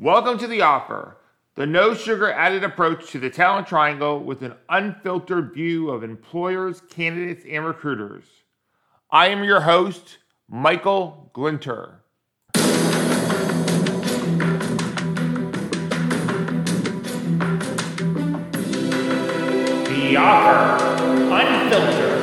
Welcome to The Offer, the no sugar added approach to the talent triangle with an unfiltered view of employers, candidates, and recruiters. I am your host, Michael Glinter. The Offer, unfiltered.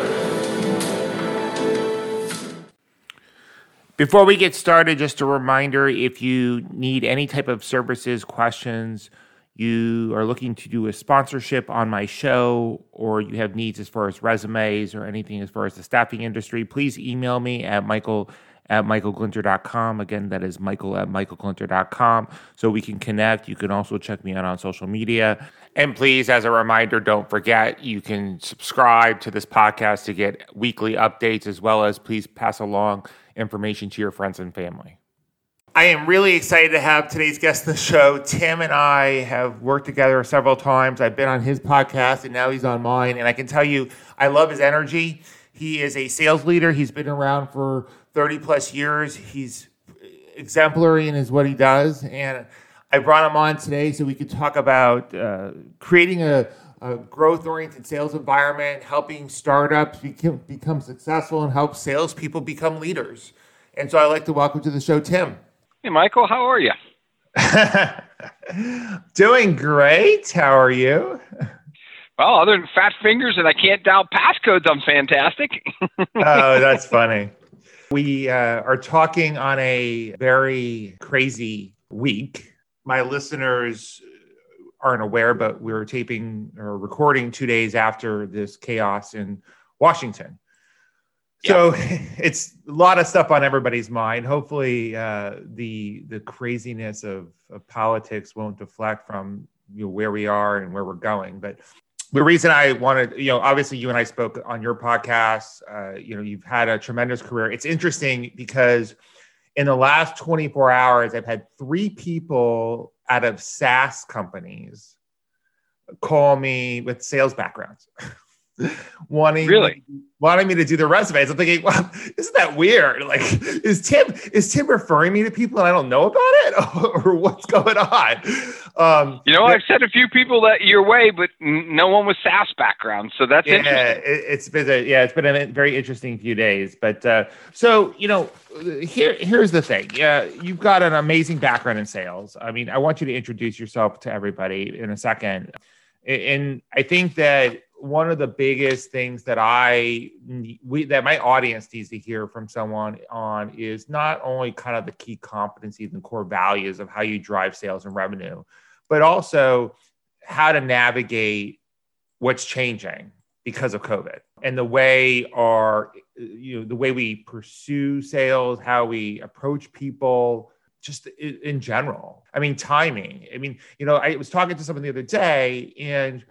Before we get started, just a reminder, if you need any type of services, questions, you are looking to do a sponsorship on my show, or you have needs as far as resumes or anything as far as the staffing industry, please email me at michael@michaelglinter.com. Again, that is michael@michaelglinter.com, so we can connect. You can also check me out on social media. And please, as a reminder, don't forget, you can subscribe to this podcast to get weekly updates, as well as please pass along information to your friends and family. I am really excited to have today's guest on the show. Tim and I have worked together several times. I've been on his podcast and now he's on mine. And I can tell you, I love his energy. He is a sales leader. He's been around for 30 plus years. He's exemplary in what he does. And I brought him on today so we could talk about creating a growth-oriented sales environment, helping startups become successful, and help salespeople become leaders. And so I'd like to welcome to the show, Tim. Hey, Michael, how are you? Doing great. How are you? Well, other than fat fingers and I can't dial passcodes, I'm fantastic. Oh, that's funny. We are talking on a very crazy week. My listeners aren't aware, but we were taping or recording 2 days after this chaos in Washington. So it's a lot of stuff on everybody's mind. Hopefully the craziness of politics won't deflect from where we are and where we're going. But the reason I wanted, obviously you and I spoke on your podcast, you've had a tremendous career. It's interesting because in the last 24 hours, I've had 3 people out of SaaS companies call me with sales backgrounds, wanting me to do their resumes. I'm thinking, well, isn't that weird? Like, is Tim referring me to people and I don't know about it, or what's going on? I've sent a few people that your way, but no one with SaaS background. So that's interesting. It's been a very interesting few days. But here's the thing. You've got an amazing background in sales. I mean, I want you to introduce yourself to everybody in a second. And I think that one of the biggest things that that my audience needs to hear from someone on is not only kind of the key competencies and core values of how you drive sales and revenue, but also how to navigate what's changing because of COVID and the way we pursue sales, how we approach people, just in general. I mean, timing. I mean, I was talking to someone the other day, and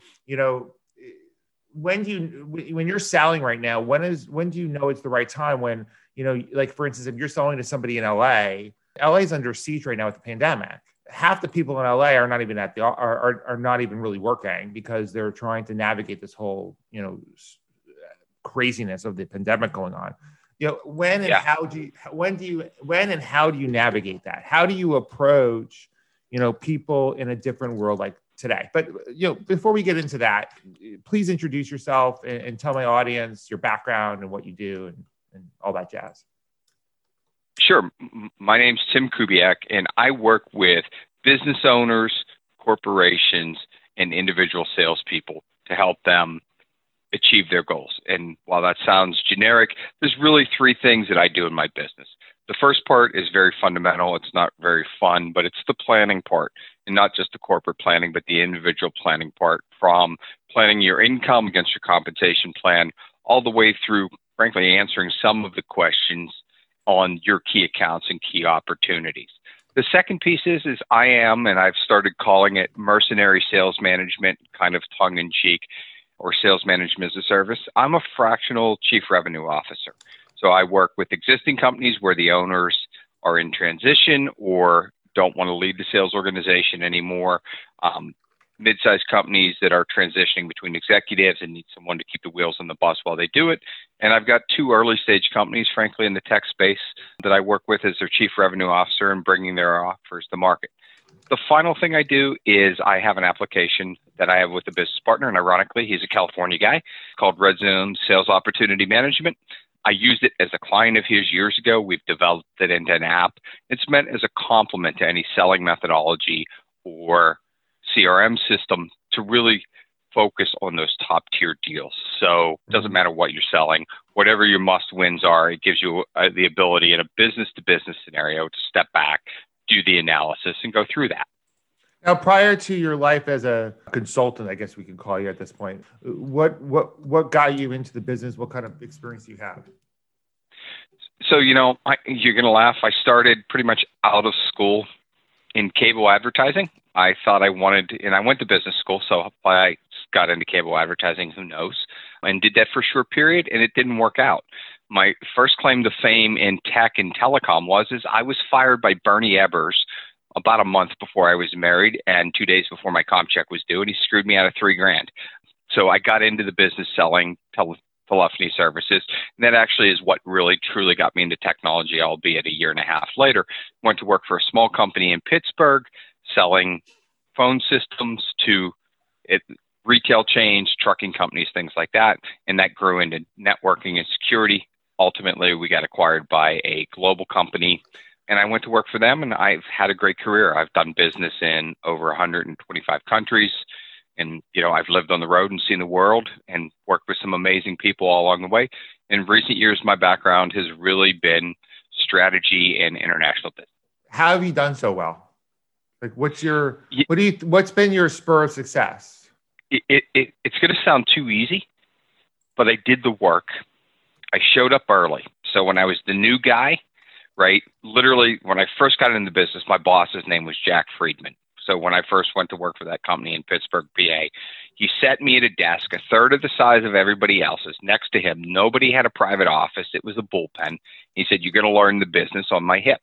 when you're selling right now, when do you know it's the right time? When like for instance, if you're selling to somebody in LA is under siege right now with the pandemic. Half the people in LA are not even are not even really working because they're trying to navigate this whole craziness of the pandemic going on. When and how do you navigate that? How do you approach people in a different world like today? But before we get into that, please introduce yourself and tell my audience your background and what you do and all that jazz. Sure. My name's Tim Kubiak, and I work with business owners, corporations, and individual salespeople to help them achieve their goals. And while that sounds generic, there's really 3 things that I do in my business. The first part is very fundamental. It's not very fun, but it's the planning part, and not just the corporate planning, but the individual planning part, from planning your income against your compensation plan, all the way through, frankly, answering some of the questions on your key accounts and key opportunities. The second piece is I am, and I've started calling it mercenary sales management, kind of tongue in cheek, or sales management as a service. I'm a fractional chief revenue officer. So I work with existing companies where the owners are in transition or don't want to lead the sales organization anymore. Mid-sized companies that are transitioning between executives and need someone to keep the wheels on the bus while they do it. And I've got 2 early-stage companies, frankly, in the tech space that I work with as their chief revenue officer and bringing their offers to market. The final thing I do is I have an application that I have with a business partner, and ironically, he's a California guy, called Red Zone Sales Opportunity Management. I used it as a client of his years ago. We've developed it into an app. It's meant as a complement to any selling methodology or CRM system to really focus on those top tier deals. So it doesn't matter what you're selling, whatever your must wins are, it gives you the ability in a business to business scenario to step back, do the analysis, and go through that. Now, prior to your life as a consultant, I guess we can call you at this point, what got you into the business? What kind of experience do you have? So, you're going to laugh. I started pretty much out of school in cable advertising. I thought I wanted, and I went to business school, so I got into cable advertising, who knows, and did that for a short period, and it didn't work out. My first claim to fame in tech and telecom was I was fired by Bernie Ebbers about a month before I was married and 2 days before my comp check was due, and he screwed me out of $3,000. So I got into the business selling telephony services, and that actually is what really truly got me into technology, albeit a year and a half later. Went to work for a small company in Pittsburgh, selling phone systems to retail chains, trucking companies, things like that, and that grew into networking and security. Ultimately, we got acquired by a global company, and I went to work for them, and I've had a great career. I've done business in over 125 countries, and I've lived on the road and seen the world and worked with some amazing people all along the way. In recent years, my background has really been strategy and international business. How have you done so well? Like, what's been your spur of success? It's going to sound too easy, but I did the work. I showed up early. So when I was the new guy, right, literally when I first got into business, my boss's name was Jack Friedman. So when I first went to work for that company in Pittsburgh, PA, he set me at a desk a third of the size of everybody else's. Next to him, nobody had a private office. It was a bullpen. He said, "You're going to learn the business on my hip."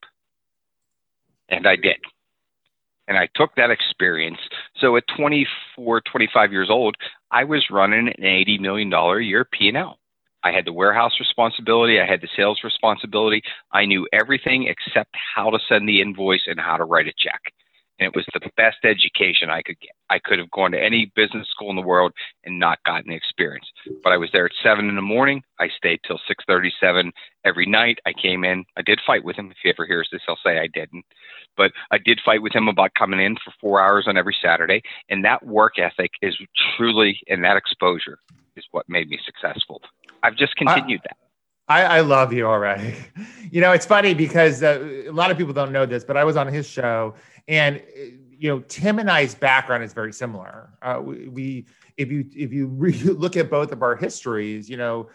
And I did. And I took that experience. So at 24, 25 years old, I was running an $80 million a year P&L. I had the warehouse responsibility. I had the sales responsibility. I knew everything except how to send the invoice and how to write a check. And it was the best education I could get. I could have gone to any business school in the world and not gotten the experience. But I was there at 7 a.m. I stayed till 6:37 every night. I came in. I did fight with him. If he ever hears this, he'll say I didn't. But I did fight with him about coming in for 4 hours on every Saturday. And that work ethic is truly, and that exposure is what made me successful. I've just continued that. I love you already. It's funny because a lot of people don't know this, but I was on his show, and Tim and I's background is very similar. If you look at both of our histories,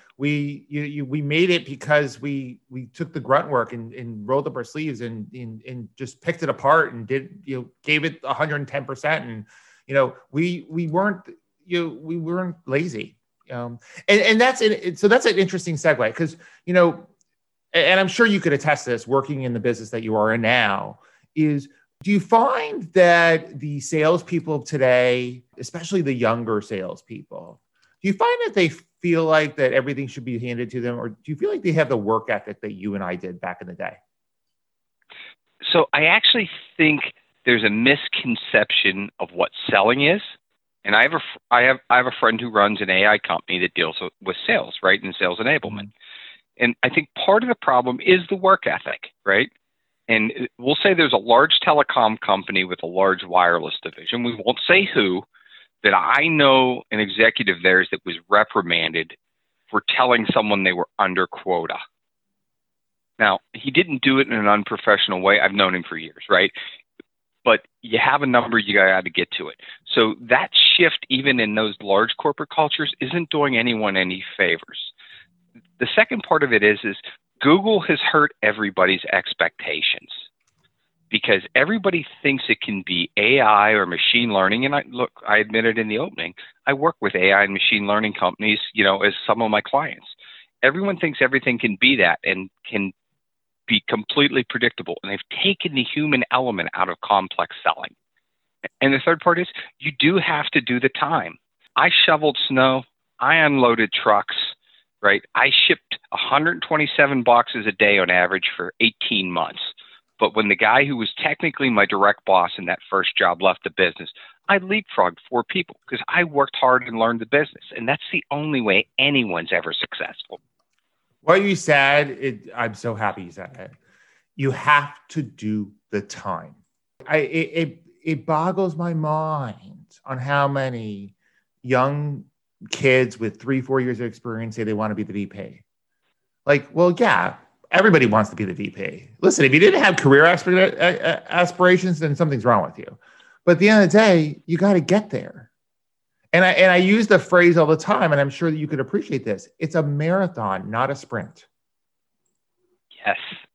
we made it because we took the grunt work and rolled up our sleeves and just picked it apart and gave it 110%. And we weren't lazy. And that's it. So that's an interesting segue because, and I'm sure you could attest to this working in the business that you are in now is, do you find that the salespeople of today, especially the younger salespeople, do you find that they feel like that everything should be handed to them? Or do you feel like they have the work ethic that you and I did back in the day? So I actually think there's a misconception of what selling is. And I have a friend who runs an AI company that deals with sales, right, and sales enablement. And I think part of the problem is the work ethic, right? And we'll say there's a large telecom company with a large wireless division. We won't say who, that I know an executive of theirs that was reprimanded for telling someone they were under quota. Now, he didn't do it in an unprofessional way. I've known him for years, right? But you have a number, you got to get to it. So that shift, even in those large corporate cultures, isn't doing anyone any favors. The second part of it is Google has hurt everybody's expectations because everybody thinks it can be AI or machine learning. And I admitted in the opening, I work with AI and machine learning companies, as some of my clients. Everyone thinks everything can be that and can be completely predictable. And they've taken the human element out of complex selling. And the third part is you do have to do the time. I shoveled snow. I unloaded trucks, right? I shipped 127 boxes a day on average for 18 months, But when the guy who was technically my direct boss in that first job left the business, I leapfrogged 4 people because I worked hard and learned the business. And that's the only way anyone's ever successful. What you said, I'm so happy you said it. You have to do the time. It boggles my mind on how many young kids with 3-4 years of experience say they want to be the VP. Like, well, yeah, everybody wants to be the VP. Listen, if you didn't have career aspirations, then something's wrong with you. But at the end of the day, you got to get there. And I use the phrase all the time, and I'm sure that you could appreciate this. It's a marathon, not a sprint. Yes.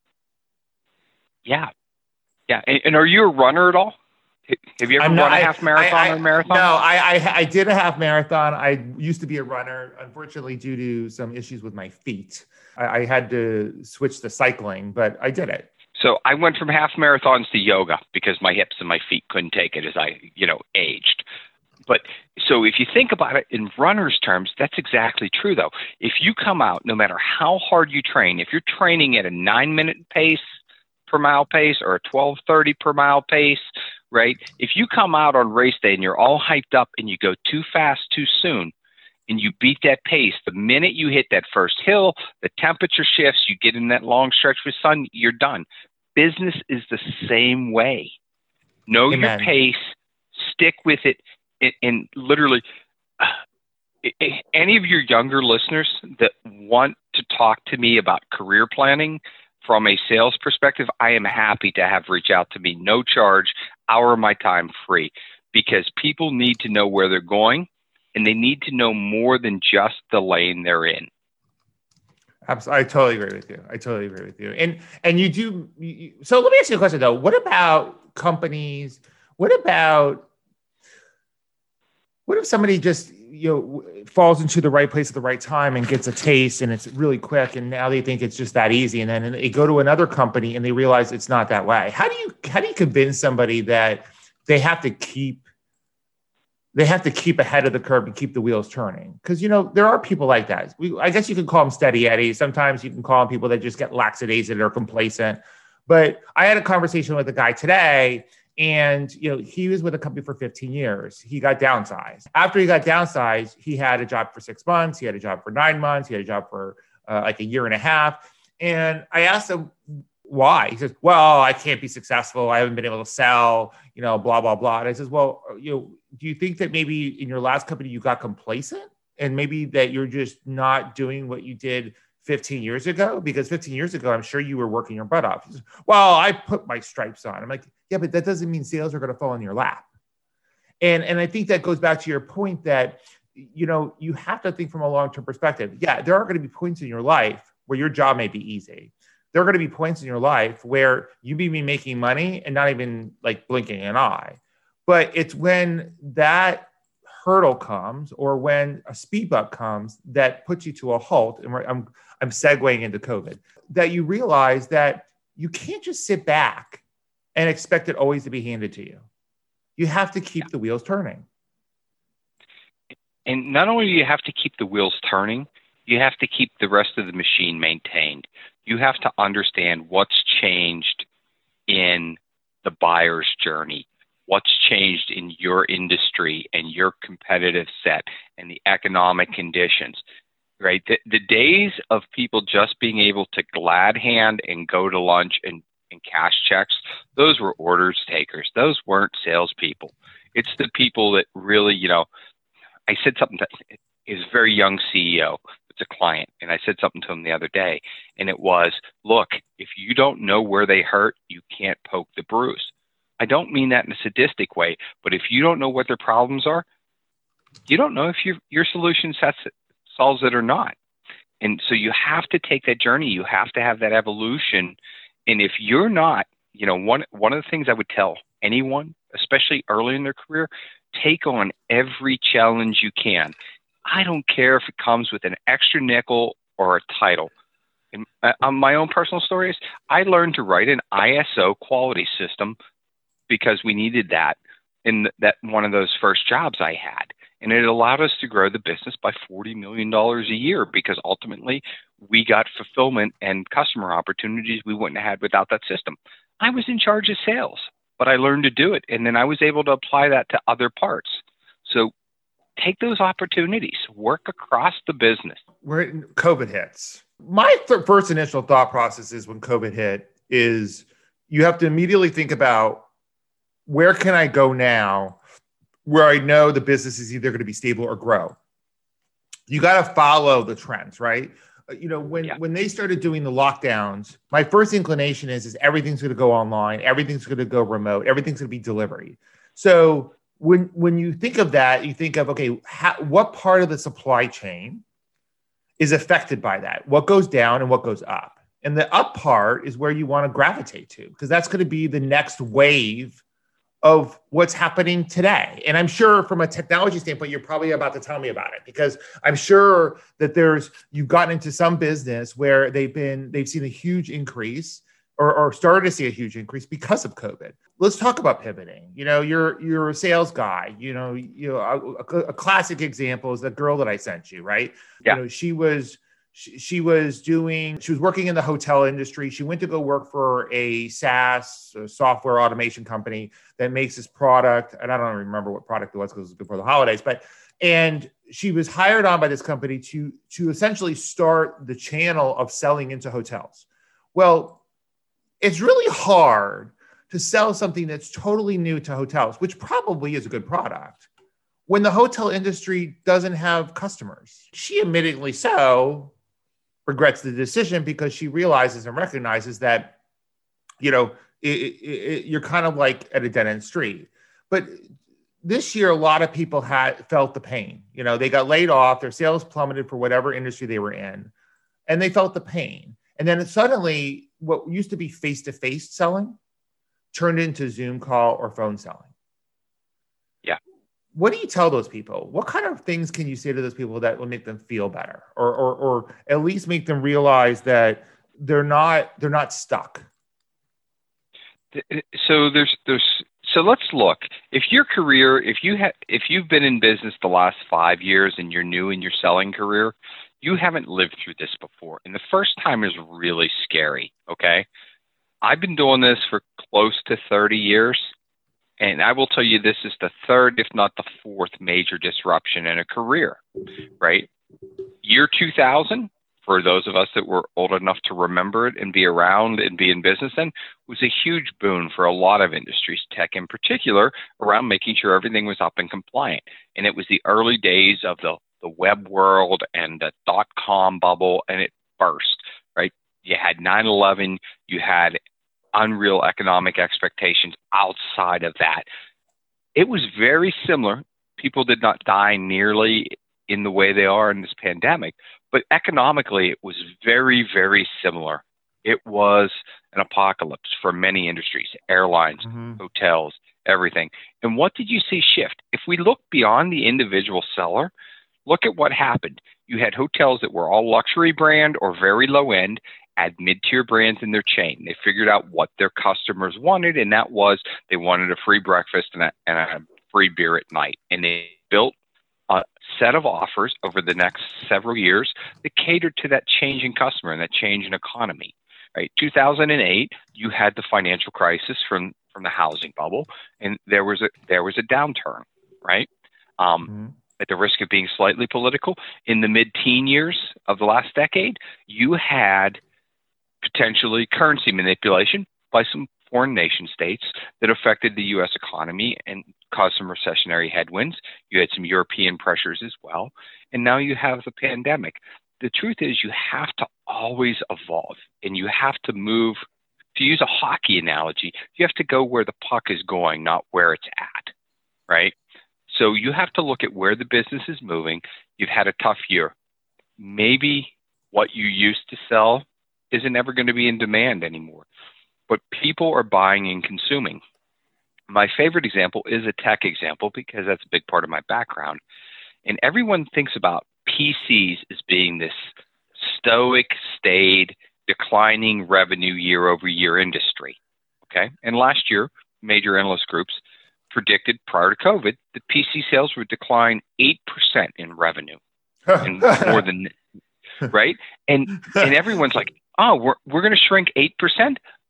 Yeah. Yeah. And are you a runner at all? Have you ever run a half marathon or marathon? No, I did a half marathon. I used to be a runner. Unfortunately, due to some issues with my feet, I had to switch to cycling, but I did it. So I went from half marathons to yoga because my hips and my feet couldn't take it as I, aged. But so if you think about it in runner's terms, that's exactly true, though. If you come out, no matter how hard you train, if you're training at a 9-minute pace per mile pace or a 12:30 per mile pace, right? If you come out on race day and you're all hyped up and you go too fast too soon and you beat that pace, the minute you hit that first hill, the temperature shifts, you get in that long stretch with sun, you're done. Business is the same way. Know Amen. your pace, stick with it, and literally any of your younger listeners that want to talk to me about career planning from a sales perspective, I am happy to have reach out to me, no charge, hour of my time free, because people need to know where they're going and they need to know more than just the lane they're in. Absolutely. I totally agree with you. And you do. So let me ask you a question though. What about companies? What if somebody just, falls into the right place at the right time and gets a taste and it's really quick and now they think it's just that easy, and then they go to another company and they realize it's not that way? How do you convince somebody that they have to keep ahead of the curve and keep the wheels turning? Because there are people like that. I guess you could call them steady eddies. Sometimes you can call them people that just get lackadaisical or complacent. But I had a conversation with a guy today, and he was with a company for 15 years. He got downsized. After he got downsized, he had a job for 6 months. He had a job for 9 months. He had a job for like a year and a half. And I asked him why. He says, well, I can't be successful. I haven't been able to sell, blah, blah, blah. And I says, well, do you think that maybe in your last company you got complacent and maybe that you're just not doing what you did 15 years ago? Because 15 years ago, I'm sure you were working your butt off. He says, well, I put my stripes on. I'm like, yeah, but that doesn't mean sales are going to fall in your lap. And I think that goes back to your point that, you have to think from a long-term perspective. Yeah, there are going to be points in your life where your job may be easy. There are going to be points in your life where you may be making money and not even like blinking an eye. But it's when that hurdle comes or when a speed bump comes that puts you to a halt, and I'm segueing into COVID, that you realize that you can't just sit back and expect it always to be handed to you. You have to keep the wheels turning. And not only do you have to keep the wheels turning, you have to keep the rest of the machine maintained. You have to understand what's changed in the buyer's journey, what's changed in your industry and your competitive set and the economic conditions, right? The days of people just being able to glad hand and go to lunch and cash checks, those were orders takers. Those weren't salespeople. It's the people that really, I said something to his very young CEO. It's a client. And I said something to him the other day, and it was, look, if you don't know where they hurt, you can't poke the bruise. I don't mean that in a sadistic way, but if you don't know what their problems are, you don't know if your solution solves it or not. And so you have to take that journey. You have to have that evolution. And if you're not, one of the things I would tell anyone, especially early in their career, take on every challenge you can. I don't care if it comes with an extra nickel or a title. And my own personal story is I learned to write an ISO quality system because we needed that in that one of those first jobs I had. And it allowed us to grow the business by $40 million a year because ultimately we got fulfillment and customer opportunities we wouldn't have had without that system. I was in charge of sales, but I learned to do it. And then I was able to apply that to other parts. So take those opportunities, work across the business. When COVID hits, my first initial thought process is when COVID hit is you have to immediately think about where can I go now where I know the business is either going to be stable or grow. You got to follow the trends, right? When they started doing the lockdowns, my first inclination is everything's going to go online, everything's going to go remote, everything's going to be delivery. So when you think of that, you think of, okay, what part of the supply chain is affected by that? What goes down and what goes up? And the up part is where you want to gravitate to, because that's going to be the next wave of what's happening today. And I'm sure from a technology standpoint, you're probably about to tell me about it, because I'm sure that you've gotten into some business where they've seen a huge increase or started to see a huge increase because of COVID. Let's talk about pivoting. You're a sales guy. A classic example is the girl that I sent you, right? Yeah. She was working in the hotel industry. She went to go work for a SaaS software automation company that makes this product. And I don't remember what product it was because it was before the holidays, and she was hired on by this company to essentially start the channel of selling into hotels. Well, it's really hard to sell something that's totally new to hotels, which probably is a good product, when the hotel industry doesn't have customers. She admittedly regrets the decision because she realizes and recognizes that, you're kind of like at a dead end street. But this year, a lot of people felt the pain. They got laid off, their sales plummeted for whatever industry they were in, and they felt the pain. And then suddenly what used to be face-to-face selling turned into Zoom call or phone selling. Yeah. What do you tell those people? What kind of things can you say to those people that will make them feel better, or at least make them realize that they're not stuck? So let's look. If you've been in business the last 5 years and you're new in your selling career, you haven't lived through this before. And the first time is really scary. Okay. I've been doing this for close to 30 years. And I will tell you, this is the third, if not the fourth major disruption in a career, right? Year 2000, for those of us that were old enough to remember it and be around and be in business then, was a huge boon for a lot of industries, tech in particular, around making sure everything was up and compliant. And it was the early days of the web world and the .com bubble, and it burst, right? You had 9/11, you had unreal economic expectations outside of that. It was very similar. People did not die nearly in the way they are in this pandemic, but economically it was very, very similar. It was an apocalypse for many industries, airlines, hotels, everything. And what did you see shift? If we look beyond the individual seller, look at what happened. You had hotels that were all luxury brand or very low end, had mid-tier brands in their chain. They figured out what their customers wanted, and that was they wanted a free breakfast and a free beer at night. And they built a set of offers over the next several years that catered to that change in customer and that change in economy. Right? 2008, you had the financial crisis from the housing bubble, and there was a downturn. Right? At the risk of being slightly political, in the mid-teen years of the last decade, you had potentially currency manipulation by some foreign nation states that affected the U.S. economy and caused some recessionary headwinds. You had some European pressures as well. And now you have the pandemic. The truth is you have to always evolve, and you have to move. To use a hockey analogy, you have to go where the puck is going, not where it's at, right? So you have to look at where the business is moving. You've had a tough year. Maybe what you used to sell isn't ever going to be in demand anymore, but people are buying and consuming. My favorite example is a tech example because that's a big part of my background. And everyone thinks about PCs as being this stoic, staid, declining revenue year over year industry. Okay. And last year, major analyst groups predicted prior to COVID that PC sales would decline 8% in revenue and more than, right? And everyone's like, oh, we're going to shrink 8%.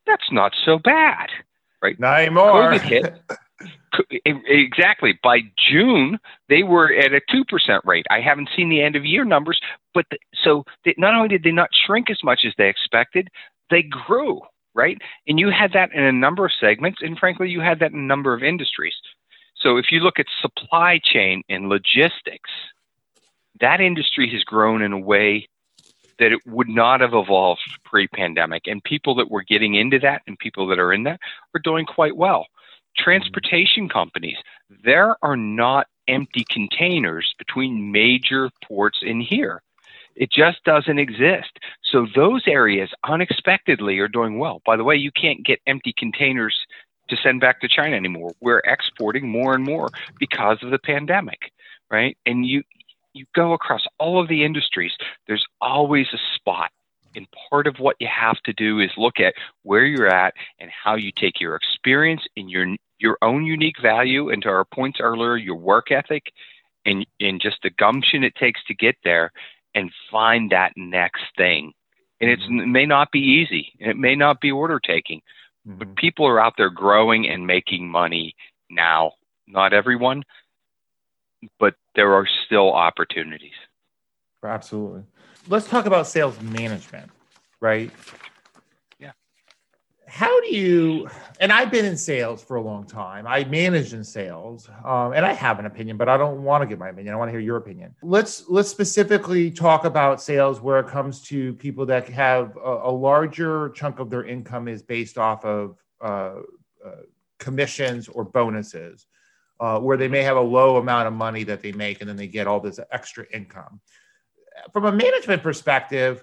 That's not so bad, right? Not anymore. COVID hit. Exactly. By June, they were at a 2% rate. I haven't seen the end of year numbers, but not only did they not shrink as much as they expected, they grew, right? And you had that in a number of segments, and frankly, you had that in a number of industries. So if you look at supply chain and logistics, that industry has grown in a way that it would not have evolved pre-pandemic. And people that were getting into that and people that are in that are doing quite well. Transportation companies, there are not empty containers between major ports in here. It just doesn't exist. So those areas unexpectedly are doing well. By the way, you can't get empty containers to send back to China anymore. We're exporting more and more because of the pandemic, right? And you go across all of the industries, there's always a spot. And part of what you have to do is look at where you're at and how you take your experience and your own unique value, and to our points earlier, your work ethic and just the gumption it takes to get there and find that next thing. And it may not be easy, and it may not be order taking, but people are out there growing and making money now. Not everyone, but there are still opportunities. Absolutely. Let's talk about sales management, right? Yeah. How do you, and I've been in sales for a long time. I managed in sales, and I have an opinion, but I don't want to give my opinion. I want to hear your opinion. Let's specifically talk about sales where it comes to people that have a larger chunk of their income is based off of commissions or bonuses, where they may have a low amount of money that they make, and then they get all this extra income. From a management perspective,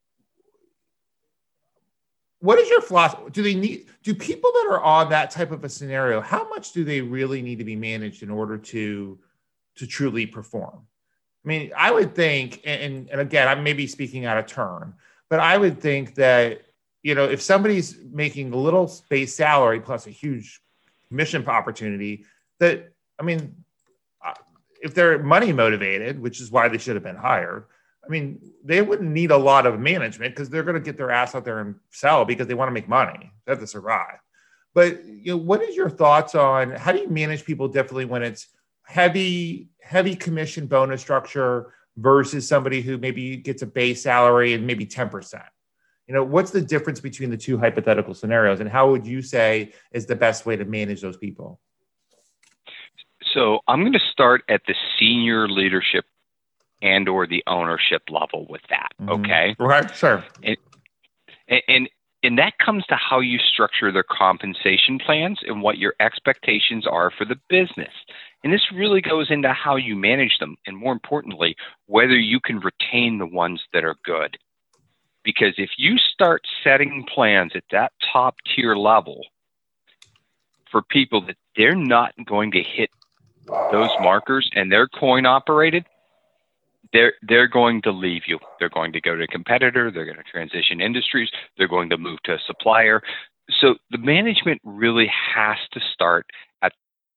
what is your philosophy? Do people that are on that type of a scenario, how much do they really need to be managed in order to truly perform? I mean, I would think, and again, I may be speaking out of turn, but I would think that, if somebody's making a little base salary plus a huge commission opportunity, that, if they're money motivated, which is why they should have been hired, they wouldn't need a lot of management because they're going to get their ass out there and sell because they want to make money. They have to survive. But what is your thoughts on how do you manage people differently when it's heavy commission bonus structure versus somebody who maybe gets a base salary and maybe 10%? What's the difference between the two hypothetical scenarios, and how would you say is the best way to manage those people? So I'm going to start at the senior leadership and or the ownership level with that. Okay. Right. Sure. And that comes to how you structure their compensation plans and what your expectations are for the business. And this really goes into how you manage them. And more importantly, whether you can retain the ones that are good. Because if you start setting plans at that top tier level for people that they're not going to hit those markers and they're coin operated, they're going to leave you. They're going to go to a competitor. They're going to transition industries. They're going to move to a supplier. So the management really has to start at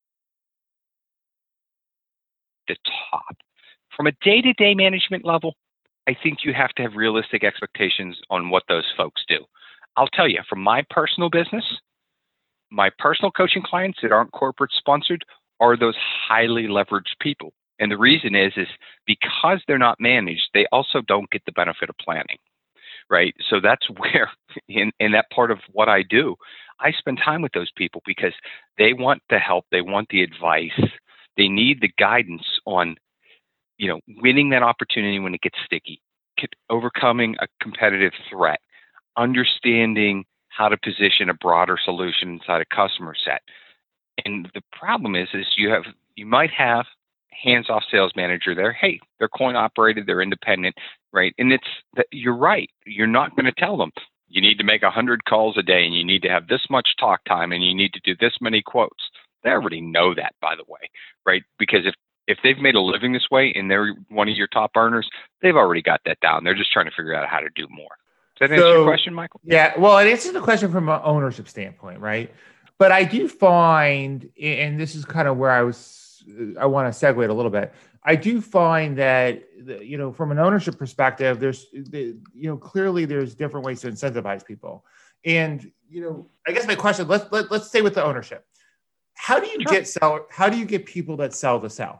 the top. From a day-to-day management level, I think you have to have realistic expectations on what those folks do. I'll tell you, from my personal business, my personal coaching clients that aren't corporate sponsored are those highly leveraged people. And the reason is because they're not managed, they also don't get the benefit of planning, right? So that's where, in that part of what I do, I spend time with those people because they want the help, they want the advice, they need the guidance on, winning that opportunity when it gets sticky, overcoming a competitive threat, understanding how to position a broader solution inside a customer set. And the problem is you might have hands-off sales manager there. Hey, they're coin operated, they're independent, right? And you're right. You're not going to tell them you need to make 100 calls a day and you need to have this much talk time and you need to do this many quotes. They already know that, by the way, right? Because if they've made a living this way and they're one of your top earners, they've already got that down. They're just trying to figure out how to do more. Does that answer your question, Michael? Yeah. Well, it answers the question from an ownership standpoint, right? But I do find, and this is kind of where I want to segue it a little bit. I do find that, from an ownership perspective, there's clearly there's different ways to incentivize people. And, I guess my question, let's stay with the ownership. How do you get people that sell to sell?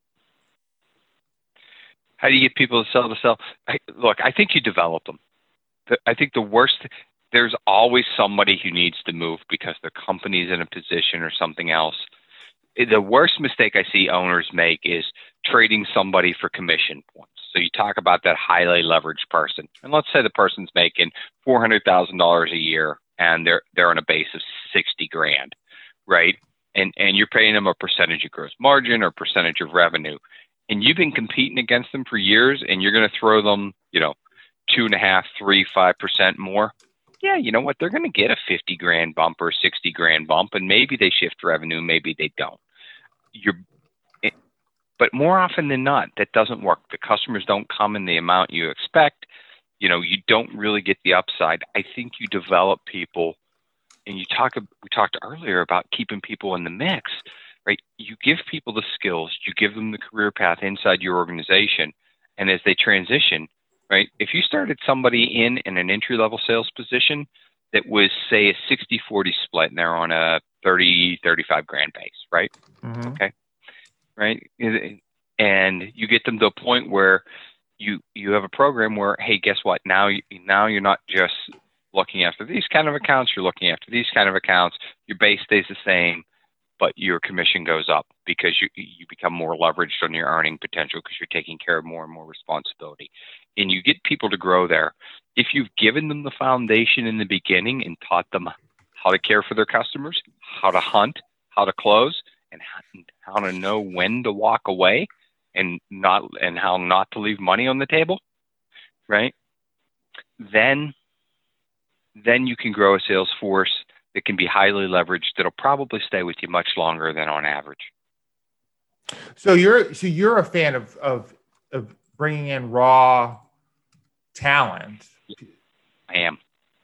How do you get people to sell to sell? I think you develop them. I think there's always somebody who needs to move because their company's in a position or something else. The worst mistake I see owners make is trading somebody for commission points. So you talk about that highly leveraged person, and let's say the person's making $400,000 a year, and they're on a base of $60,000, right? And you're paying them a percentage of gross margin or percentage of revenue, and you've been competing against them for years, and you're going to throw them, 2.5%, 3%, 5% more. Yeah, you know what? They're going to get a $50,000 bump or a $60,000 bump, and maybe they shift revenue, maybe they don't. But more often than not, that doesn't work. The customers don't come in the amount you expect. You don't really get the upside. I think you develop people, and we talked earlier about keeping people in the mix, right? You give people the skills, you give them the career path inside your organization, and as they transition, right? If you started somebody in an entry-level sales position that was, say, a 60-40 split, and they're on a $30,000-$35,000 base, right? Mm-hmm. Okay. Right. And you get them to a point where you have a program where, hey, guess what? Now you're not just looking after these kind of accounts. You're looking after these kind of accounts. Your base stays the same, but your commission goes up because you become more leveraged on your earning potential because you're taking care of more and more responsibility. And you get people to grow there. If you've given them the foundation in the beginning and taught them how to care for their customers, how to hunt, how to close, and how to know when to walk away and how not to leave money on the table, right? Then you can grow a sales force that can be highly leveraged that'll probably stay with you much longer than on average. So you're a fan of bringing in raw talent. I am.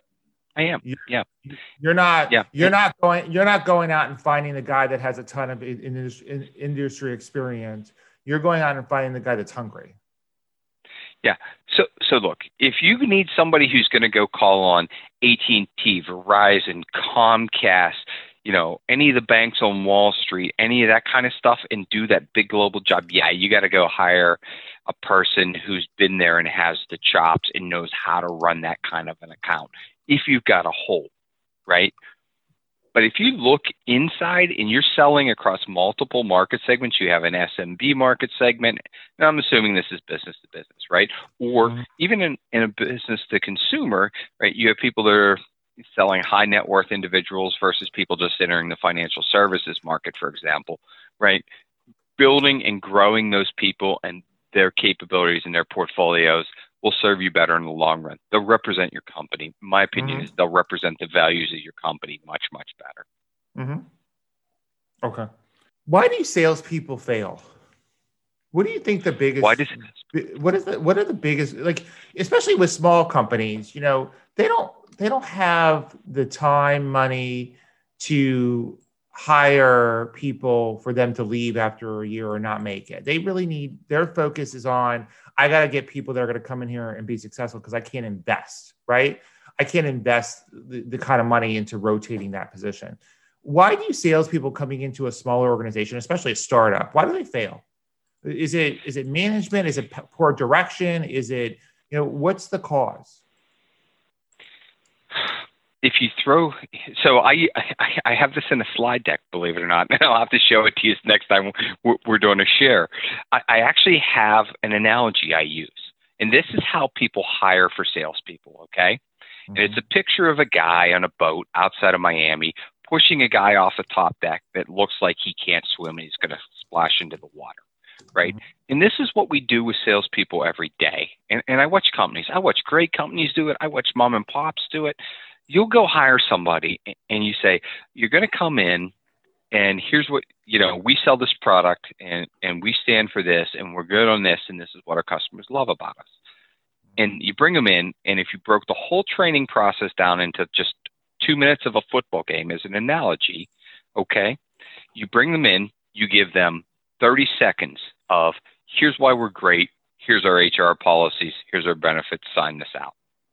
Yeah. You're not going out and finding the guy that has a ton of industry experience. You're going out and finding the guy that's hungry. Yeah. So look, if you need somebody who's going to go call on AT&T, Verizon, Comcast, any of the banks on Wall Street, any of that kind of stuff, and do that big global job, yeah, you got to go hire a person who's been there and has the chops and knows how to run that kind of an account if you've got a hole, right? But if you look inside and you're selling across multiple market segments, you have an SMB market segment, and I'm assuming this is business to business, right? Or even in a business to consumer, right? You have people that are selling high net worth individuals versus people just entering the financial services market, for example, right? Building and growing those people and their capabilities and their portfolios will serve you better in the long run. They'll represent your company. My opinion is they'll represent the values of your company much, much better. Mm-hmm. Okay. Why do salespeople fail? What do you think the biggest? What are the biggest, like, especially with small companies? They don't have the time, money to hire people for them to leave after a year or not make it. They really need, their focus is on, I got to get people that are going to come in here and be successful because I can't invest, right? I can't invest the kind of money into rotating that position. Why do salespeople coming into a smaller organization, especially a startup, why do they fail? Is it management? Is it poor direction? Is it, what's the cause? If you so I have this in a slide deck, believe it or not, and I'll have to show it to you next time we're doing a share. I actually have an analogy I use, and this is how people hire for salespeople, okay? Mm-hmm. And it's a picture of a guy on a boat outside of Miami pushing a guy off a top deck that looks like he can't swim and he's going to splash into the water, right? Mm-hmm. And this is what we do with salespeople every day. And I watch companies. I watch great companies do it. I watch mom and pops do it. You'll go hire somebody and you say, you're going to come in and here's what, we sell this product and we stand for this and we're good on this and this is what our customers love about us. And you bring them in, and if you broke the whole training process down into just 2 minutes of a football game as an analogy, okay, you bring them in, you give them 30 seconds of here's why we're great, here's our HR policies, here's our benefits, sign this out.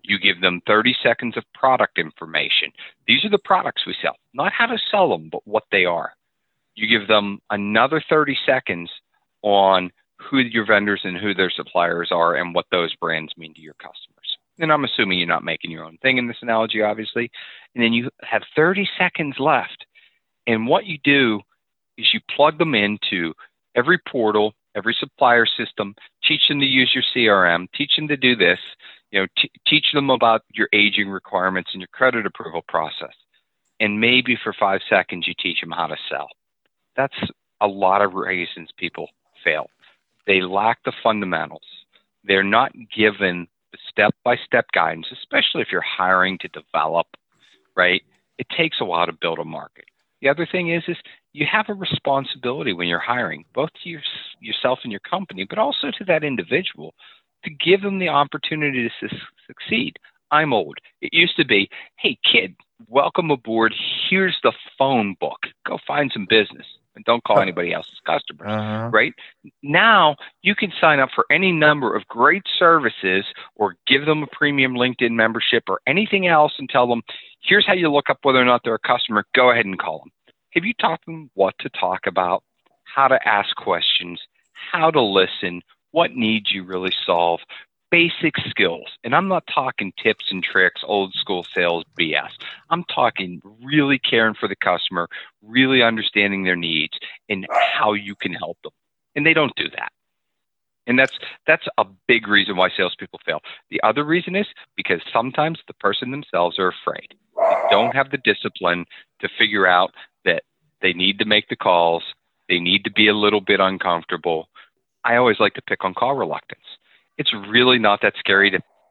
You give them 30 seconds of product information. These are the products we sell, not how to sell them, but what they are. You give them another 30 seconds on who your vendors and who their suppliers are and what those brands mean to your customers. And I'm assuming you're not making your own thing in this analogy, obviously. And then you have 30 seconds left. And what you do is you plug them into every portal, every supplier system, teach them to use your CRM, teach them to do this, teach them about your aging requirements and your credit approval process. And maybe for 5 seconds, you teach them how to sell. That's a lot of reasons people fail. They lack the fundamentals. They're not given the step-by-step guidance, especially if you're hiring to develop, right? It takes a while to build a market. The other thing is you have a responsibility when you're hiring, both to yourself and your company, but also to that individual, to give them the opportunity to succeed. I'm old. It used to be, hey, kid, welcome aboard. Here's the phone book. Go find some business and don't call anybody else's customers, right? Now you can sign up for any number of great services or give them a premium LinkedIn membership or anything else and tell them, here's how you look up whether or not they're a customer. Go ahead and call them. Have you taught them what to talk about, how to ask questions, how to listen, what needs you really solve? Basic skills. And I'm not talking tips and tricks, old school sales BS. I'm talking really caring for the customer, really understanding their needs and how you can help them. And they don't do that. And that's a big reason why salespeople fail. The other reason is because sometimes the person themselves are afraid. They don't have the discipline to figure out that they need to make the calls. They need to be a little bit uncomfortable. I always like to pick on call reluctance. It's really not that scary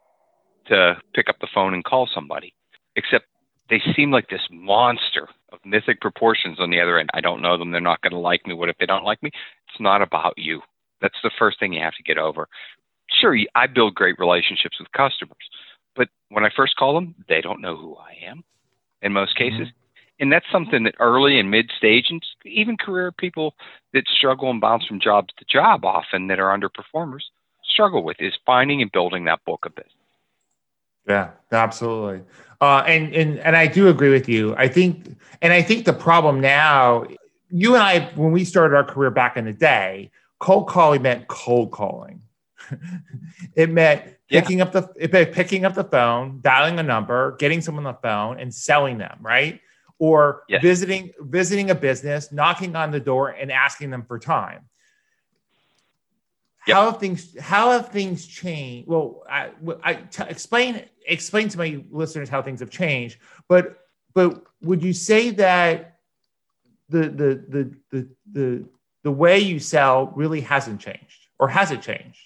to pick up the phone and call somebody, except they seem like this monster of mythic proportions on the other end. I don't know them. They're not going to like me. What if they don't like me? It's not about you. That's the first thing you have to get over. Sure, I build great relationships with customers, but when I first call them, they don't know who I am in most cases. And that's something that early and mid-stage and even career people that struggle and bounce from job to job often that are underperformers struggle with, is finding and building that book of business. Yeah, absolutely. And I do agree with you. I think the problem now, you and I, when we started our career back in the day, cold calling meant cold calling. It meant picking up the phone, dialing a number, getting someone on the phone and selling them, right? Or visiting a business, knocking on the door and asking them for time. How have things changed? Well, explain to my listeners how things have changed. But would you say that the way you sell really hasn't changed, or has it changed?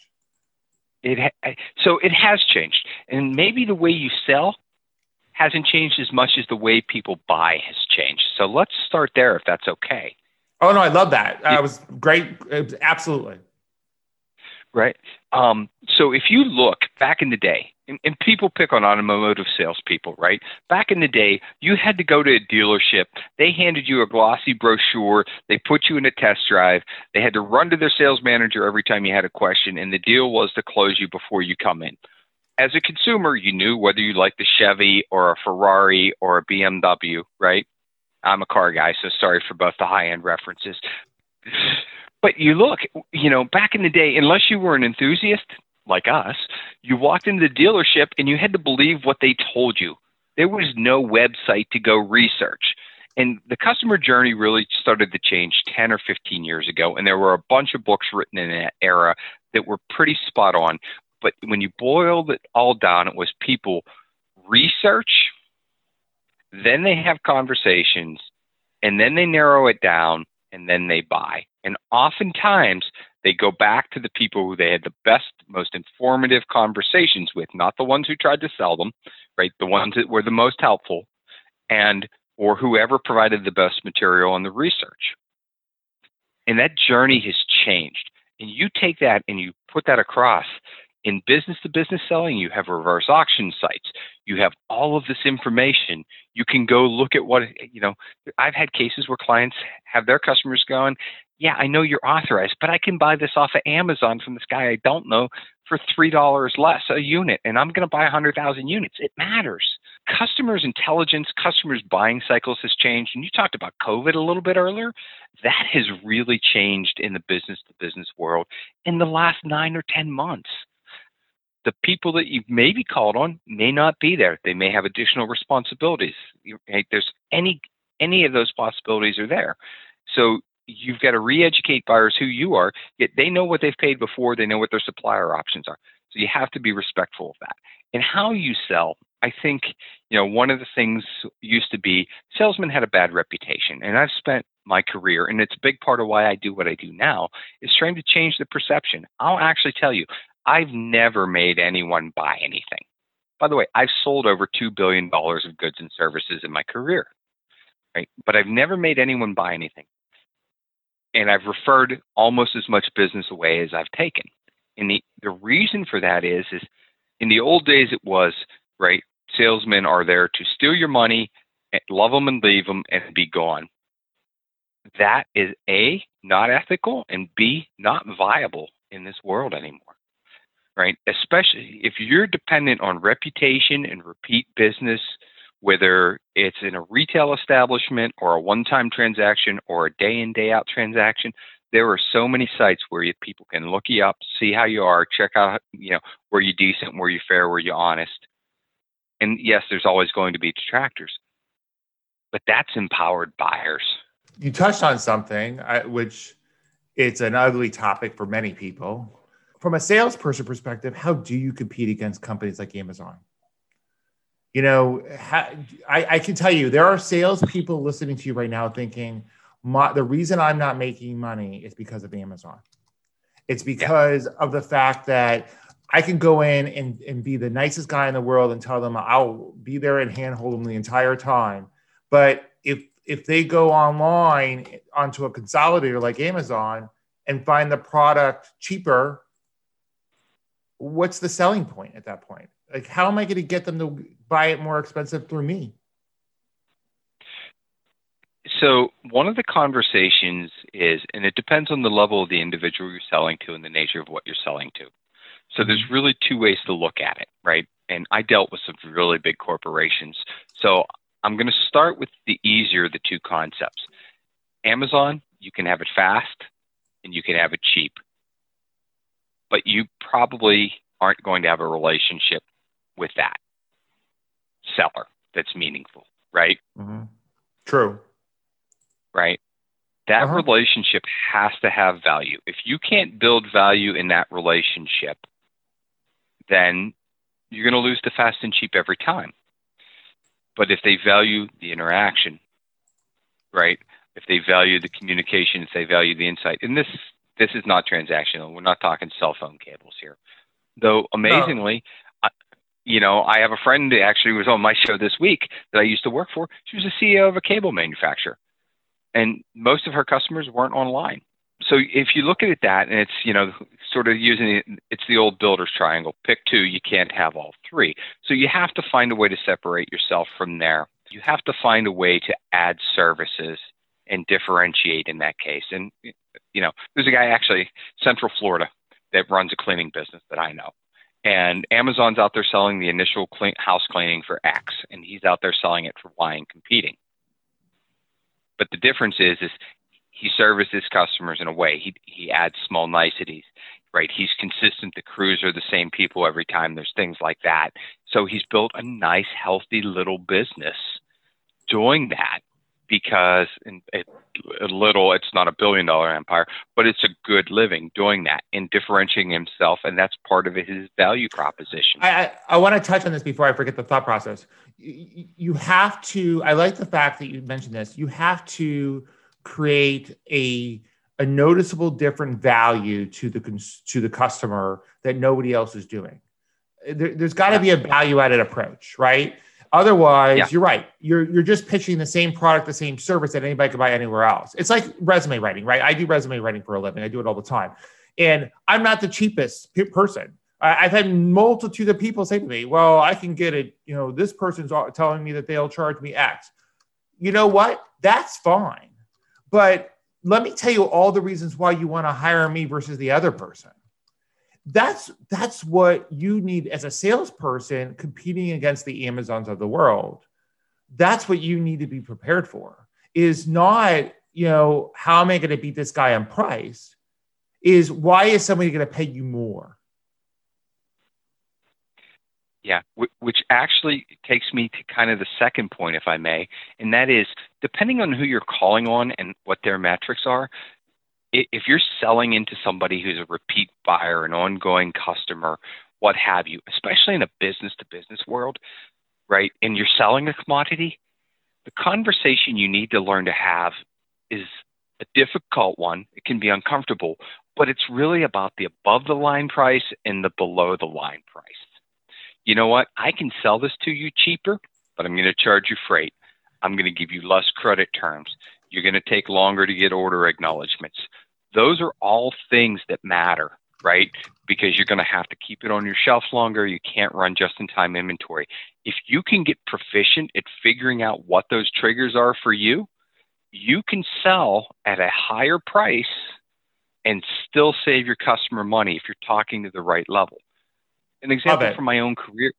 So it has changed, and maybe the way you sell hasn't changed as much as the way people buy has changed. So let's start there, if that's okay. Oh no, I love that. It was great. Absolutely. Right. So if you look back in the day, and people pick on automotive salespeople, right? Back in the day, you had to go to a dealership. They handed you a glossy brochure. They put you in a test drive. They had to run to their sales manager every time you had a question, and the deal was to close you before you come in. As a consumer, you knew whether you liked a Chevy or a Ferrari or a BMW, right? I'm a car guy, so sorry for both the high-end references. But you look, back in the day, unless you were an enthusiast like us, you walked into the dealership and you had to believe what they told you. There was no website to go research. And the customer journey really started to change 10 or 15 years ago. And there were a bunch of books written in that era that were pretty spot on. But when you boiled it all down, it was people research, then they have conversations, and then they narrow it down, and then they buy. And oftentimes they go back to the people who they had the best, most informative conversations with, not the ones who tried to sell them, right? The ones that were the most helpful, or whoever provided the best material on the research. And that journey has changed. And you take that and you put that across In business-to-business selling, you have reverse auction sites. You have all of this information. You can go look at what, I've had cases where clients have their customers going, yeah, I know you're authorized, but I can buy this off of Amazon from this guy I don't know for $3 less a unit, and I'm going to buy 100,000 units. It matters. Customers' intelligence, customers' buying cycles has changed. And you talked about COVID a little bit earlier. That has really changed in the business-to-business world in the last 9 or 10 months. The people that you've maybe called on may not be there. They may have additional responsibilities. There's any of those possibilities are there. So you've got to re-educate buyers who you are, yet they know what they've paid before. They know what their supplier options are. So you have to be respectful of that. And how you sell, I think, one of the things used to be salesmen had a bad reputation. And I've spent my career, and it's a big part of why I do what I do now, is trying to change the perception. I'll actually tell you, I've never made anyone buy anything. By the way, I've sold over $2 billion of goods and services in my career, right? But I've never made anyone buy anything. And I've referred almost as much business away as I've taken. And the reason for that is in the old days it was, right, salesmen are there to steal your money, love them and leave them, and be gone. That is A, not ethical, and B, not viable in this world anymore. Right? Especially if you're dependent on reputation and repeat business, whether it's in a retail establishment or a one-time transaction or a day in, day out transaction, there are so many sites where people can look you up, see how you are, check out, were you decent, were you fair, were you honest? And yes, there's always going to be detractors, but that's empowered buyers. You touched on something, which it's an ugly topic for many people. From a salesperson perspective, how do you compete against companies like Amazon? I can tell you, there are salespeople listening to you right now thinking, the reason I'm not making money is because of Amazon. It's because of the fact that I can go in and be the nicest guy in the world and tell them I'll be there and handhold them the entire time. But if they go online onto a consolidator like Amazon and find the product cheaper, what's the selling point at that point? Like, how am I going to get them to buy it more expensive through me? So one of the conversations is, and it depends on the level of the individual you're selling to and the nature of what you're selling to. So there's really two ways to look at it, right? And I dealt with some really big corporations. So I'm going to start with the easier of the two concepts. Amazon, you can have it fast and you can have it cheap. But you probably aren't going to have a relationship with that seller that's meaningful, right? Mm-hmm. True. Right? That relationship has to have value. If you can't build value in that relationship, then you're going to lose the fast and cheap every time. But if they value the interaction, right? If they value the communication, if they value the insight, and this is not transactional. We're not talking cell phone cables here. Though, amazingly, I have a friend that actually was on my show this week that I used to work for. She was the CEO of a cable manufacturer. And most of her customers weren't online. So if you look at it that, and it's, sort of it's the old builder's triangle. Pick two, you can't have all three. So you have to find a way to separate yourself from there. You have to find a way to add services and differentiate in that case. And, there's a guy actually, Central Florida, that runs a cleaning business that I know. And Amazon's out there selling the initial house cleaning for X, and he's out there selling it for Y and competing. But the difference is he services customers in a way. He adds small niceties, right? He's consistent. The crews are the same people every time. There's things like that. So he's built a nice, healthy little business doing that because it's not $1 billion empire, but it's a good living doing that and differentiating himself. And that's part of his value proposition. I want to touch on this before I forget the thought process. You have to, I like the fact that you mentioned this, you have to create a noticeable different value to the customer that nobody else is doing. There's got to be a value-added approach, right? Otherwise, you're right. You're just pitching the same product, the same service that anybody can buy anywhere else. It's like resume writing, right? I do resume writing for a living. I do it all the time. And I'm not the cheapest person. I've had multitude of people say to me, well, I can get it. This person's telling me that they'll charge me X. You know what? That's fine. But let me tell you all the reasons why you want to hire me versus the other person. That's what you need as a salesperson competing against the Amazons of the world. That's what you need to be prepared for, is not, how am I going to beat this guy on price? Is why is somebody going to pay you more? Yeah, which actually takes me to kind of the second point, if I may, and that is, depending on who you're calling on and what their metrics are, if you're selling into somebody who's a repeat buyer, an ongoing customer, what have you, especially in a business-to-business world, right, and you're selling a commodity, the conversation you need to learn to have is a difficult one. It can be uncomfortable, but it's really about the above-the-line price and the below-the-line price. You know what? I can sell this to you cheaper, but I'm going to charge you freight. I'm going to give you less credit terms. You're going to take longer to get order acknowledgments. Those are all things that matter, right? Because you're going to have to keep it on your shelf longer. You can't run just-in-time inventory. If you can get proficient at figuring out what those triggers are for you, you can sell at a higher price and still save your customer money if you're talking to the right level. An example from my own career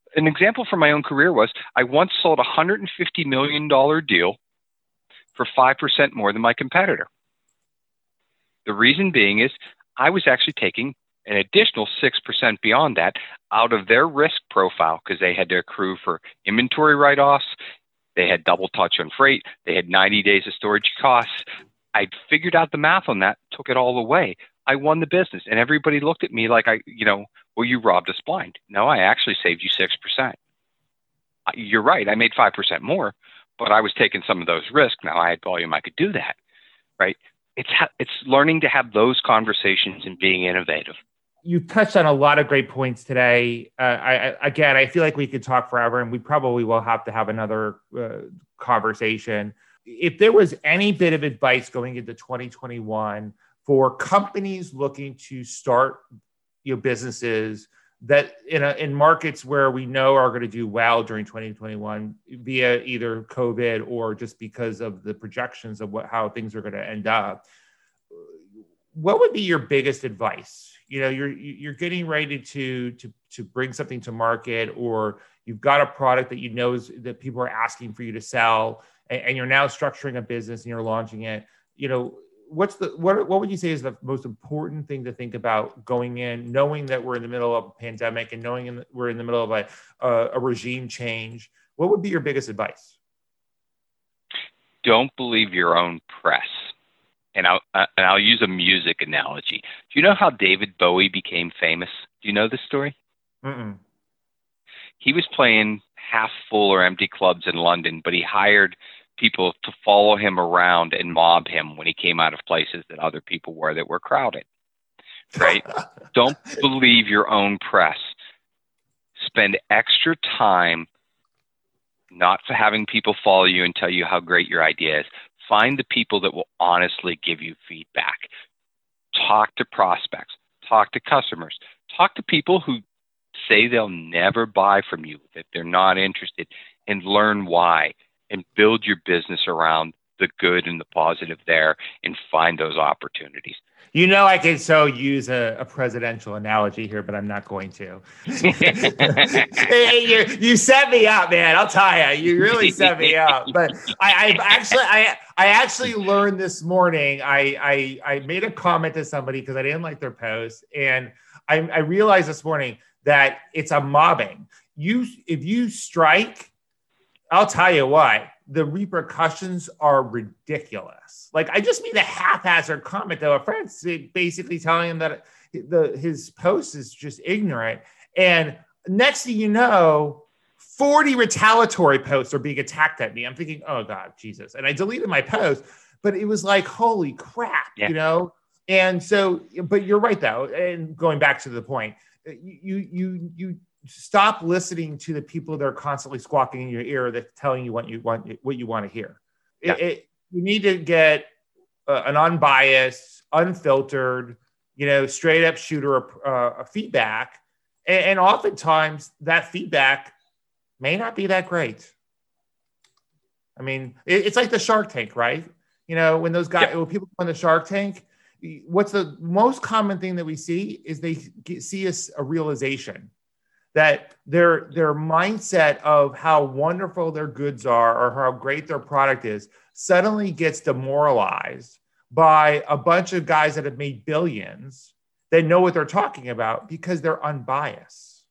was I once sold a $150 million deal for 5% more than my competitor. The reason being is I was actually taking an additional 6% beyond that out of their risk profile because they had to accrue for inventory write-offs. They had double touch on freight. They had 90 days of storage costs. I figured out the math on that, took it all away. I won the business, and everybody looked at me like well, you robbed us blind. No, I actually saved you 6%. You're right. I made 5% more, but I was taking some of those risks. Now I had volume. I could do that, right? It's learning to have those conversations and being innovative. You've touched on a lot of great points today. I feel like we could talk forever, and we probably will have to have another conversation. If there was any bit of advice going into 2021 for companies looking to start businesses that in markets where we know are going to do well during 2021 via either COVID or just because of the projections of how things are going to end up, what would be your biggest advice? You're getting ready to bring something to market, or you've got a product that that people are asking for you to sell, and you're now structuring a business and you're launching it. What would you say is the most important thing to think about going in, knowing that we're in the middle of a pandemic and knowing we're in the middle of a regime change? What would be your biggest advice? Don't believe your own press. And I'll use a music analogy. Do you know how David Bowie became famous? Do you know this story? Mm-mm. He was playing half full or empty clubs in London, but he hired people to follow him around and mob him when he came out of places that other people were that were crowded, right? Don't believe your own press. Spend extra time not for having people follow you and tell you how great your idea is. Find the people that will honestly give you feedback. Talk to prospects. Talk to customers. Talk to people who say they'll never buy from you, that they're not interested, and learn why. And build your business around the good and the positive there and find those opportunities. I could so use a presidential analogy here, but I'm not going to. Hey, you set me up, man. I'll tell you, you really set me up. But I actually learned this morning. I made a comment to somebody because I didn't like their post, and I realized this morning that it's a mobbing. If you strike, I'll tell you what, the repercussions are ridiculous. Like, I just made a haphazard comment to a friend, basically telling him that his post is just ignorant. And next thing you know, 40 retaliatory posts are being attacked at me. I'm thinking, oh God, Jesus. And I deleted my post, but it was like, holy crap, And so, but you're right though. And going back to the point, you stop listening to the people that are constantly squawking in your ear that telling you what you want to hear. Yeah. You need to get an unbiased, unfiltered, straight up shooter feedback And oftentimes that feedback may not be that great. I mean, it's like the Shark Tank, right? You know, when those guys, when people go on the Shark Tank, what's the most common thing that we see is they see a realization that their mindset of how wonderful their goods are or how great their product is suddenly gets demoralized by a bunch of guys that have made billions that know what they're talking about because they're unbiased.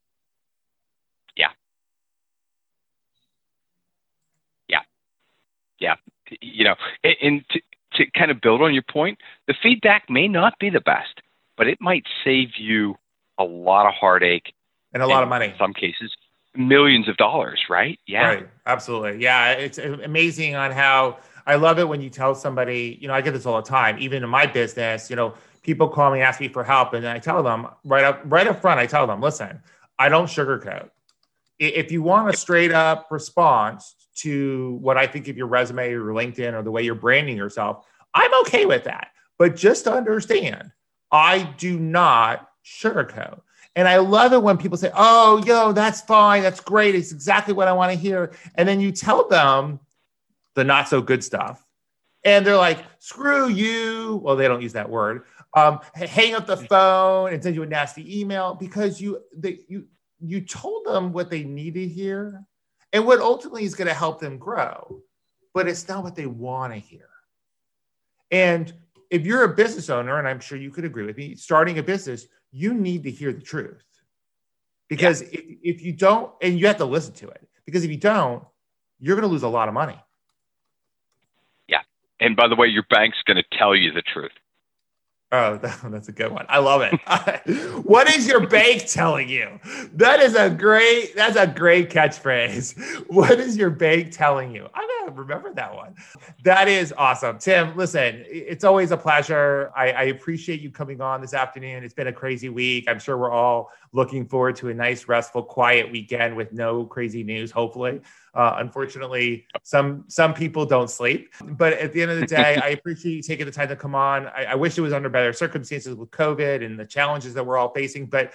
Yeah. You know, and to kind of build on your point, the feedback may not be the best, but it might save you a lot of heartache and a lot of money. In some cases, millions of dollars, right? Yeah. Right. Absolutely. Yeah. It's amazing on how I love it when you tell somebody, you know, I get this all the time, even in my business, you know, people call me, ask me for help. And I tell them right up front, I tell them, listen, I don't sugarcoat. If you want a straight up response to what I think of your resume or your LinkedIn or the way you're branding yourself, I'm okay with that. But just to understand, I do not sugarcoat. And I love it when people say, oh, yo, that's fine. That's great. It's exactly what I want to hear. And then you tell them the not so good stuff. And they're like, screw you. Well, they don't use that word. Hang up the phone and send you a nasty email because you told them what they need to hear and what ultimately is going to help them grow, but it's not what they want to hear. And if you're a business owner, and I'm sure you could agree with me, starting a business, you need to hear the truth. Because if you don't, and you have to listen to it, because if you don't, you're going to lose a lot of money. Yeah. And by the way, your bank's going to tell you the truth. Oh, that's a good one. I love it. What is your bank telling you? That's a great catchphrase. What is your bank telling you? I'm going to remember that one. That is awesome. Tim, listen, it's always a pleasure. I appreciate you coming on this afternoon. It's been a crazy week. I'm sure we're all looking forward to a nice, restful, quiet weekend with no crazy news, hopefully. Unfortunately, some people don't sleep, but at the end of the day, I appreciate you taking the time to come on. I wish it was under better circumstances with COVID and the challenges that we're all facing, but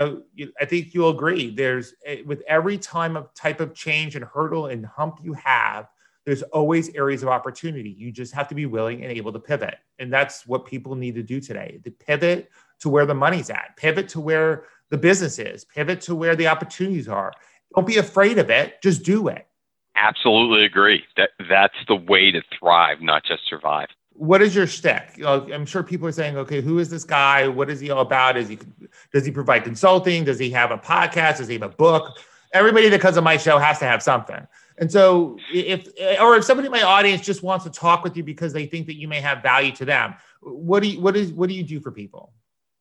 I think you'll agree. With every type of change and hurdle and hump you have, there's always areas of opportunity. You just have to be willing and able to pivot. And that's what people need to do today. To pivot to where the money's at, pivot to where the business is, pivot to where the opportunities are. Don't be afraid of it. Just do it. Absolutely agree. That's the way to thrive, not just survive. What is your shtick? I'm sure people are saying, okay, who is this guy? What is he all about? Does he provide consulting? Does he have a podcast? Does he have a book? Everybody that comes on my show has to have something. And so if somebody in my audience just wants to talk with you because they think that you may have value to them, what do you do for people?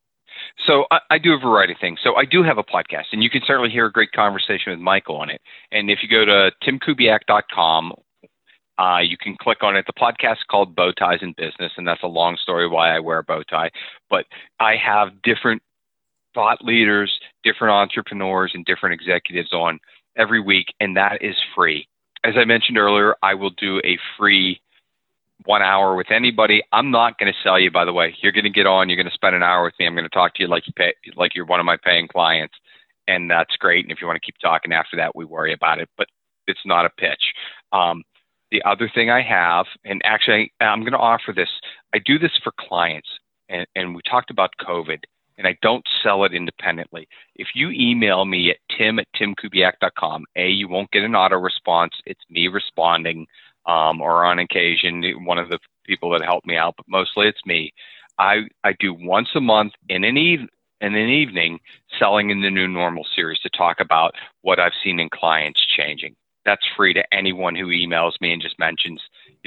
So I do a variety of things. So I do have a podcast, and you can certainly hear a great conversation with Michael on it. And if you go to timkubiak.com, you can click on it. The podcast is called Bow Ties in Business, and that's a long story why I wear a bow tie. But I have different thought leaders, different entrepreneurs, and different executives on every week, and that is free. As I mentioned earlier, I will do a free 1 hour with anybody. I'm not going to sell you, by the way. You're going to get on. You're going to spend an hour with me. I'm going to talk to you like you're one of my paying clients, and that's great. And if you want to keep talking after that, we worry about it. But it's not a pitch. The other thing I have, and actually I'm going to offer this. I do this for clients, and we talked about COVID, and I don't sell it independently. If you email me at tim@timkubiak.com, you won't get an auto response. It's me responding. Or on occasion, one of the people that help me out, but mostly it's me. I do once a month in an evening selling in the New Normal series to talk about what I've seen in clients changing. That's free to anyone who emails me and just mentions,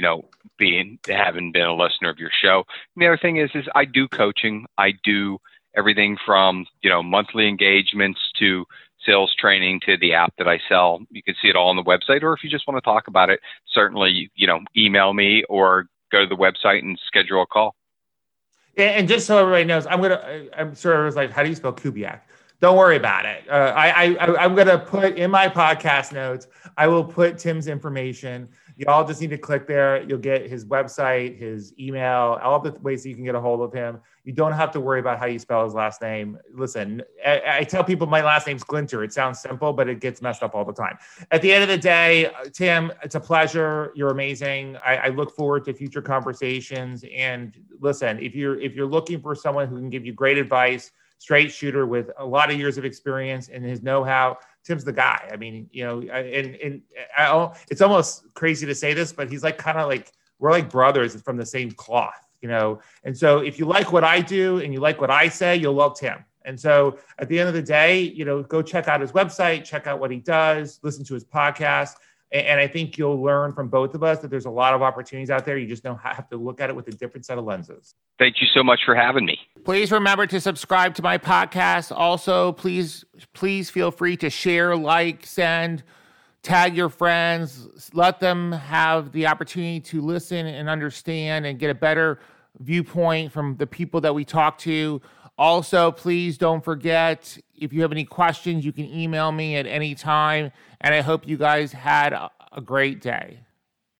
having been a listener of your show. And the other thing is I do coaching. I do everything from, monthly engagements to sales training to the app that I sell. You can see it all on the website, or if you just want to talk about it, certainly, email me or go to the website and schedule a call. And just so everybody knows, I'm sure it was like, how do you spell Kubiak? Don't worry about it. I'm going to put in my podcast notes, I will put Tim's information. You all just need to click there. You'll get his website, his email, all the ways that you can get a hold of him. You don't have to worry about how you spell his last name. Listen, I tell people my last name's Glinter. It sounds simple, but it gets messed up all the time. At the end of the day, Tim, it's a pleasure. You're amazing. I look forward to future conversations. And listen, if you're looking for someone who can give you great advice, straight shooter with a lot of years of experience and his know-how, Tim's the guy. I mean, it's almost crazy to say this, but he's like we're like brothers from the same cloth, And so if you like what I do and you like what I say, you'll love Tim. And so at the end of the day, go check out his website, check out what he does, listen to his podcast. And I think you'll learn from both of us that there's a lot of opportunities out there. You just have to look at it with a different set of lenses. Thank you so much for having me. Please remember to subscribe to my podcast. Also, please feel free to share, like, send, tag your friends. Let them have the opportunity to listen and understand and get a better viewpoint from the people that we talk to. Also, please don't forget, if you have any questions, you can email me at any time. And I hope you guys had a great day.